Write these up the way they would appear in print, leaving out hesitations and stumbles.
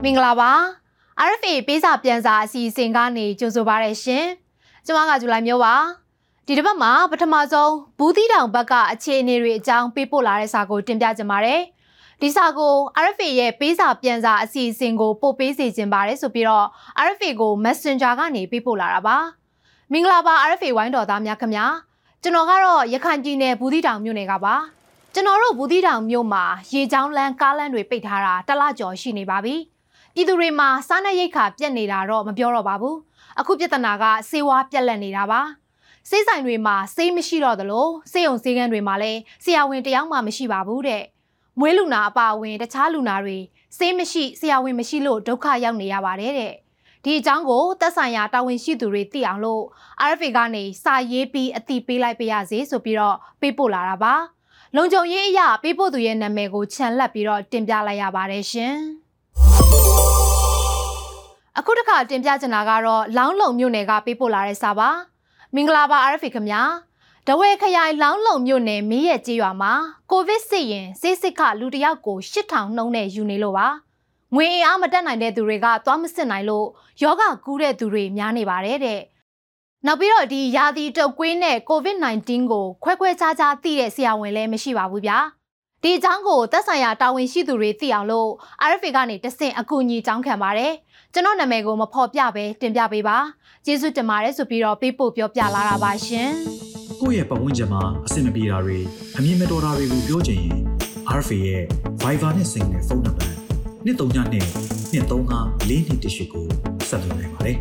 င်္ဂလာပါ RFA ပေးစာပြန်စာအစီအစဉ်ကနေကြိုဆိုပါရရှင်ကျွန်မကဇူလိုင်မျိုးပါဒီတစ်ပတ်မှာပထမဆုံးဘူးသီးတောင်ဘက်ကအခြေအနေတွေအကြောင်းပေးပို့လာတဲ့စာကိုတင်ပြကြပါမယ်ဒီစာကို RFA ရဲ့ပေးစာပြန်စာအစီအစဉ်ကိုပို့ပေးစေချင်ပါတယ်ဆိုပြီးတော့ RFA ကို Messenger ကနေပေးပို့လာတာပါမင်္ဂလာပါ RFA ဝိုင်းတော်သားများခင်ဗျာကျွန်တော်ကတော့ရခိုင်ပြည်နယ်ဘူးသီးတောင်မြို့နယ်ကပါကျွန်တော်တို့ဘူးသီးတောင်မြို့မှာရေချောင်းလမ်းကားလမ်းတွေပိတ်ထားတာတစ်လကျော်ရှိနေပါပြီပြည်သူတွေမှာစားနပ်ရိက္ခာပြတ်နေတာတော့မပြောတော့ပါဘူးအခုပြဿနာကဆေးဝါးပြတ်လတ်နေတာပါဆေးဆိုင်တွေမှာဆေးမရှိတော့သလိုဆေးရုံဆေးခန်းတွေမှာလည်းဆရာဝန်တယောက်မှမရှိပါဘူးတဲ့မွေးလူနာအပါအဝင်တခြားလူနာတွေဆေးမရှိဆရာဝန်မရှိလို့ဒုက္ခရောက်နေရပါတယ်တဲ့ဒီအကြောင်းကိုသက်ဆိုင်ရာတာဝန်ရှိသူတွေသိအောင်လို့ RFA ကနေစာရေးပြီးအသိပေးလိုက်ပေးရစေဆိုပြီးတော့ပေးပို့လာတာပါလုံခြုံရေးအရာပေးပို့သူရဲ့နာမည်ကိုခြံလှပ်ပြီးတော့တင်ပြလိုက်ရပါတယ်ရှင်အခုတစ်ခါတင်ပြချင်တာကတော့လောင်းလုံမြို့နယ်ကပေးပို့လာတဲ့စာပါမင်္ဂလာပါ RFA ခင်ဗျာတဝဲခရိုင်လောင်းလုံမြို့နယ်မီးရဲကျေးရွာမှာကိုဗစ်စစ်ရင်ဆေးစစ်ခလူတစ်ယောက်ကို8000နှုန်းနဲ့ယူနေလို့ပါငွေအင်အားမတက်နိုင်တဲ့သူတွေကသွားမစစ်နိုင်လို့ယောဂကူးတဲ့သူတွေများနေပါတယ်တဲ့နောက်ပြီးတော့ဒီရာသီတုပ်ကွေးနဲ့ COVID-19 ကိုခွဲခွဲခြားခြားသိတဲ့ဆရာဝန်လည်းမရှိပါဘူးဗျာဒီအကြောင်းကိုသက်ဆိုင်ရာတာဝန်ရှိသူတွေသိအောင်လို့ RFA ကနေတဆင့်အကူအညီတောင်းခံပါတယ်ကျွန်တော်နာမည်ကိုမဖော်ပြဘဲတင်ပြပေးပါကျေးဇူးတင်ပါတယ်ဆိုပြီးတော့ပေးပို့ပြောပြလာတာပါရှင်ကိုယ့်ရဲ့ပတ်ဝန်းကျင်မှာအဆင်မပြေတာတွေအမြင်မတော်တာတွေကိုပြောချင်ရင် RFA ရဲ့ Viber နဲ့ Sing နဲ့ဖုန်းနံပါတ်132 235 4218ကိုဆက်သွယ်နိုင်ပါတယ်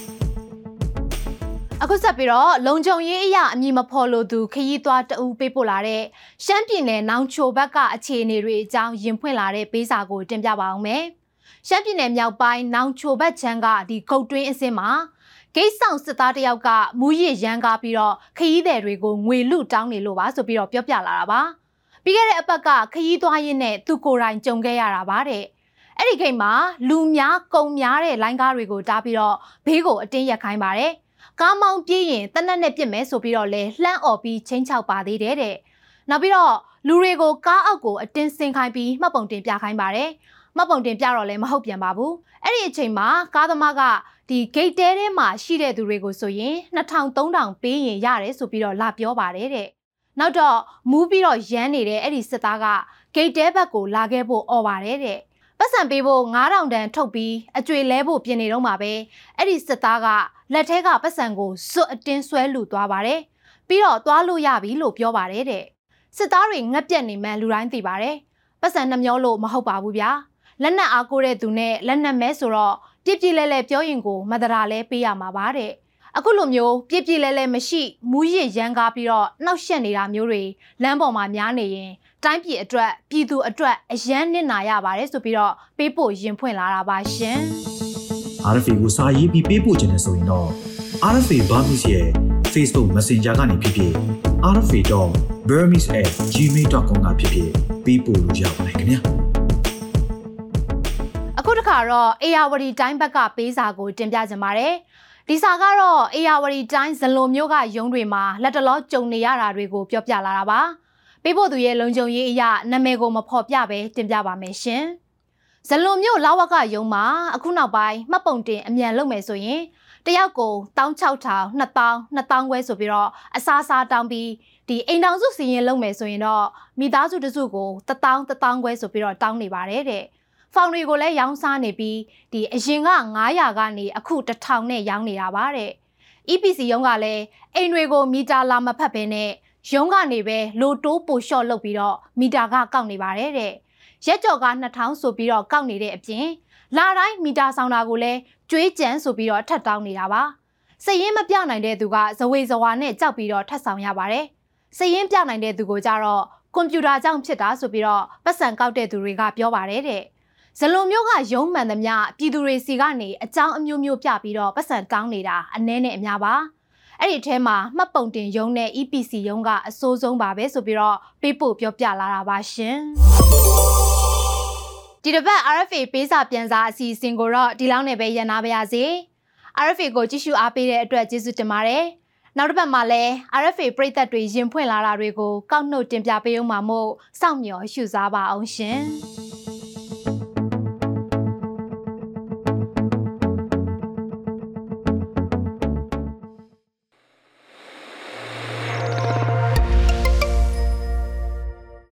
အခုဆက်ပြီးတော့လုံခြုံရေးအရာအမည်မဖော်လို့သူခရီးသွားတအူးပေးပို့လာတဲ့ရှမ်းပြည်နယ်နောင်ချိုဘက်ကအခြေအနေတွေအကြောင်းရင်ဖွင့်လာတဲ့ပေးစာကိုတင်ပြပါအောင်မယ်ရှမ်းပြည်နယ်မြောက်ပိုင်းနောင်ချိုဘက်ချမ်းကဒီဂုတ်တွင်းအစင်းမှာဂိတ်ဆောင်စစ်သားတယောက်ကမူရစ်ရန်ကားပြီးတော့ခရီးသည်တွေကိုငွေလူတောင်းနေလို့ပါဆိုပြီးတော့ပြောပြလာတာပါပြီးခဲ့တဲ့အပတ်ကခရီးသွားရင်းနဲ့သူကိုယ်တိုင်ကြုံခဲ့ရတာပါတဲ့အဲ့ဒီခိတ်မှာလူများကုန်များတဲ့လိုင်းကားတွေကိုတားပြီးတော့ဘေးကိုအတင်းရက်ခိုင်းပါတယ်ကားမောင်းပြေးရင်တနက်နဲ့ပြစ်မယ်ဆိုပြီးတော့လဲလှမ်းអော်ပြီးချင်းချောက်ပါသေးတယ်တဲ့နောက်ပြီးတော့လူတွေကိုကားအောက်ကိုအတင်းဆင်းခိုင်းပြီးမှတ်ပုံတင်ပြခိုင်းပါတယ်မှတ်ပုံတင်ပြတော့လည်းမဟုတ်ပြန်ပါဘူးအဲ့ဒီအချိန်မှာကားသမားကဒီဂိတ်တဲထဲမှာရှိတဲ့သူတွေကိုဆိုရင်2000-3000ပေးရင်ရတယ်ဆိုပြီးတော့လာပြောပါတယ်တဲ့နောက်တော့မူးပြီးတော့ရမ်းနေတဲ့အဲ့ဒီစစ်သားကဂိတ်တဲဘက်ကိုလာခဲ့ဖို့អော်ပါတယ်တဲ့ပတ်စံပေးဖို့9000တန်ထုတ်ပြီးအကျွေလဲဖို့ပြင်နေတော့မှာပဲအဲ့ဒီစစ်သားကလက်ထဲကပတ်စံကိုစွတ်အတင်းဆွဲလူသွားပါတယ်ပြီးတော့သွားလို့ရပြီလို့ပြောပါတယ်တဲ့စစ်သားတွေငက်ပြက်နေမှလူတိုင်းသိပါတယ်ပတ်စံနှမျောလို့မဟုတ်ပါဘူးဗျာလက်နက်အားကိုးတဲ့သူနဲ့လက်နက်မဲဆိုတော့ပြစ်ပြလဲလဲပြောရင်ကိုမတရာလဲပေးရမှာပါတဲ့အခုလိုမျိုးပြစ်ပြလဲလဲမရှိမူးရစ်ရန်ကားပြီးတော့နှောက်ယှက်နေတာမျိုးတွေလမ်းပေါ်မှာများနေရင်တိုင်းပြည်အတွက်ပြည်သူအတွက်အယမ်းနစ်နာရပါတယ်ဆိုပြီးတော့ပေးပို့ရင်ဖွင့်လာတာပါရှင် RFA ကိုစာရေးပြီးပေးပို့ခြင်းနဲ့ဆိုရင်တော့ RFA Burmese ရဲ့ Facebook Messenger ကနေဖြစ်ဖြစ် rfa.burmese@gmail.com ကဖြစ်ဖြစ်ပေးပို့လို့ရပါတယ်ခင်ဗျာအခုတစ်ခါတော့အေယာဝတီတိုင်းဘက်ကပေးစာကိုတင်ပြကြပါတယ်ဒီစာကတော့အေယာဝတီတိုင်းဇလွန်မြို့ကရုံးတွေမှာလက်တလောကြုံနေရတာတွေကိုပြောပြလာတာပါပေးဖို့သူရဲ့လုံခြုံရေးအရာနာမည်ကိုမဖော်ပြဘဲတင်ပြပါမယ်ရှင်ဇလွန်မြို့လာဝကရုံးမှာအခုနောက်ပိုင်းမှတ်ပုံတင်အမြန်လုပ်မယ်ဆိုရင်တယောက်ကို16000 2000ခွဲဆိုပြီးတော့အစားစားတောင်းပြီးဒီအိမ်တောင်စုစီရင်လုပ်မယ်ဆိုရင်တော့မိသားစုတစုကို1000ခွဲဆိုပြီးတော့တောင်းနေပါတယ်တဲ့ဖောင်တွေကိုလည်းရောင်းစားနေပြီးဒီအရင်က900ကနေအခု1000နဲ့ရောင်းနေတာပါတဲ့ EPC ရုံးကလည်းအိမ်တွေကိုမီတာလာမဖတ်ဘဲနဲ့ရုံးကနေပဲလိုတိုးပိုလျှော့လုပ်ပြီးတော့မီတာကကောက်နေပါတယ်တဲ့ရက်ကြော်က2000ဆိုပြီးတော့ကောက်နေတဲ့အပြင်လာတိုင်းမီတာဆောင်တာကိုလည်းကျွေးကြံဆိုပြီးတော့ထပ်တောင်းနေတာပါစည်ရင်းမပြနိုင်တဲ့သူကဇဝေဇဝါနဲ့ကြောက်ပြီးတော့ထပ်ဆောင်ရပါတယ်စည်ရင်းပြနိုင်တဲ့သူကိုကြတော့ကွန်ပျူတာကြောင့်ဖြစ်တာဆိုပြီးတော့ပတ်စံကောက်တဲ့သူတွေကပြောပါတယ်တဲ့ဇလွန်မျိုးကရုံးမှန်သမျှပြည်သူတွေစီကနေအကြောင်းအမျိုးမျိုးပြပြီးတော့ပတ်စံတောင်းနေတာအနည်းနဲ့အများပါအဲ့ဒီထဲမှာမှတ်ပုံတင်ရုံးနဲ့ EPC ရုံးကအစိုးဆုံးပါပဲဆိုပြီးတော့ပေးပို့ပြောပြလာတာပါရှင်ဒီတစ်ပတ် RFA ပေးစာပြန်စာအစီအစဉ်ကိုတော့ဒီလောက်နဲ့ပဲရန်နာပါရစေ RFA ကိုကြည့်ရှုအားပေးတဲ့အတွက်ကျေးဇူးတင်ပါတယ်နောက်တစ်ပတ်မှာလည်း RFA ပရိသတ်တွေရင်ဖွင့်လာတာတွေကိုကောက်နှုတ်တင်ပြပေးအောင်မှာမို့စောင့်မျှော်ရှုစားပါအောင်ရှင်